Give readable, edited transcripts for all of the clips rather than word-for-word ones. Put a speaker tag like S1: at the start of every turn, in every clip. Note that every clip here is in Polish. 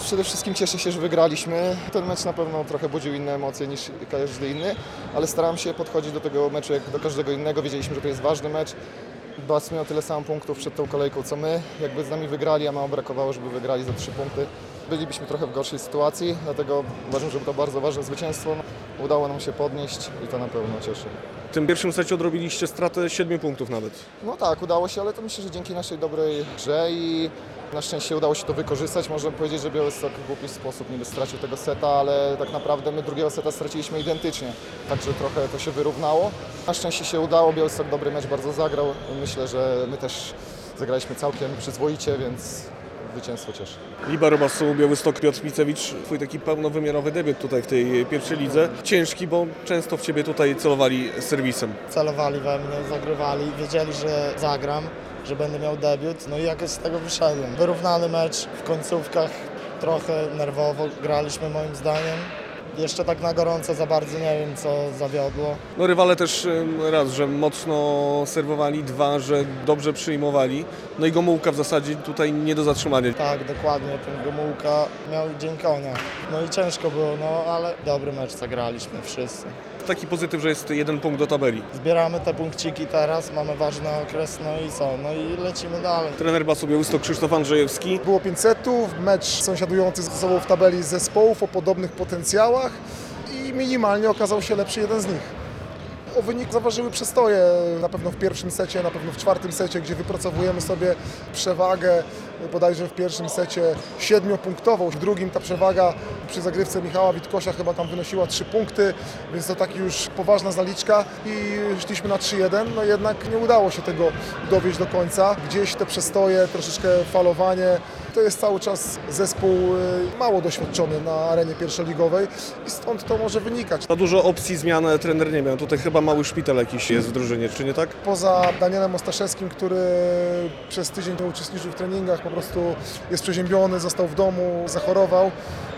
S1: Przede wszystkim cieszę się, że wygraliśmy. Ten mecz na pewno trochę budził inne emocje niż każdy inny, ale starałem się podchodzić do tego meczu jak do każdego innego. Wiedzieliśmy, że to jest ważny mecz. Bas miał tyle samo punktów przed tą kolejką co my. Jakby z nami wygrali, a mało brakowało, żeby wygrali za 3 punkty. Bylibyśmy trochę w gorszej sytuacji, dlatego uważam, że to bardzo ważne zwycięstwo. Udało nam się podnieść i to na pewno cieszy.
S2: W tym pierwszym secie odrobiliście stratę 7 punktów nawet.
S1: No tak, udało się, ale to myślę, że dzięki naszej dobrej grze i na szczęście udało się to wykorzystać. Można powiedzieć, że Białystok w głupi sposób niby stracił tego seta, ale tak naprawdę my drugiego seta straciliśmy identycznie, także trochę to się wyrównało. Na szczęście się udało, Białystok dobry mecz bardzo zagrał. Myślę, że my też zagraliśmy całkiem przyzwoicie, więc zwycięstwo cieszy.
S2: Libero Basu, Białystok, Piotr Micewicz, twój taki pełnowymiarowy debiut tutaj w tej pierwszej lidze. Ciężki, bo często w ciebie tutaj celowali serwisem.
S3: Celowali we mnie, zagrywali, wiedzieli, że zagram, że będę miał debiut, no i jakoś z tego wyszedłem. Wyrównany mecz w końcówkach, trochę nerwowo graliśmy moim zdaniem. Jeszcze tak na gorąco za bardzo nie wiem, co zawiodło.
S2: No rywale też raz, że mocno serwowali, dwa, że dobrze przyjmowali. No i Gomułka w zasadzie tutaj nie do zatrzymania.
S3: Tak, dokładnie, ten Gomułka miał dzień konia. No i ciężko było, no ale dobry mecz zagraliśmy wszyscy.
S2: Taki pozytyw, że jest 1 punkt do tabeli.
S3: Zbieramy te punkciki teraz, mamy ważny okres, no i co? No i lecimy dalej.
S2: Trener Basu Białystok Krzysztof Andrzejewski.
S4: Było 5 setów, mecz sąsiadujący ze sobą w tabeli zespołów o podobnych potencjałach i minimalnie okazał się lepszy jeden z nich. O wynik zaważyły przestoje, na pewno w pierwszym secie, na pewno w czwartym secie, gdzie wypracowujemy sobie przewagę, bodajże w pierwszym secie 7-punktową, w drugim ta przewaga przy zagrywce Michała Witkosia chyba tam wynosiła 3 punkty, więc to taki już poważna zaliczka i szliśmy na 3-1, no jednak nie udało się tego dowieść do końca. Gdzieś te przestoje, troszeczkę falowanie, to jest cały czas zespół mało doświadczony na arenie pierwszoligowej i stąd to może wynikać.
S2: Za dużo opcji zmian trener nie miał. Tutaj chyba mały szpital jakiś jest w drużynie, czy nie tak?
S4: Poza Danielem Ostaszewskim, który przez tydzień nie uczestniczył w treningach, po prostu jest przeziębiony, został w domu, zachorował,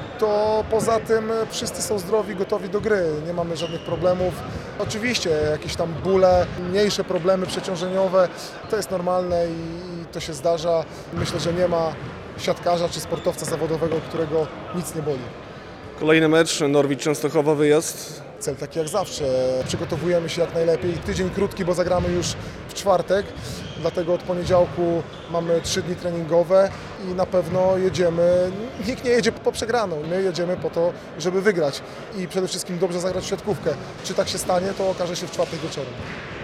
S4: to poza tym wszyscy są zdrowi, gotowi do gry, nie mamy żadnych problemów. Oczywiście jakieś tam bóle, mniejsze problemy przeciążeniowe, to jest normalne i to się zdarza. Myślę, że nie ma siatkarza czy sportowca zawodowego, którego nic nie boli.
S2: Kolejny mecz, Norwid Częstochowa, wyjazd.
S4: Cel taki jak zawsze. Przygotowujemy się jak najlepiej. Tydzień krótki, bo zagramy już w czwartek. Dlatego od poniedziałku mamy 3 dni treningowe i na pewno jedziemy. Nikt nie jedzie po przegraną. My jedziemy po to, żeby wygrać i przede wszystkim dobrze zagrać w siatkówkę. Czy tak się stanie, to okaże się w czwartek wieczorem.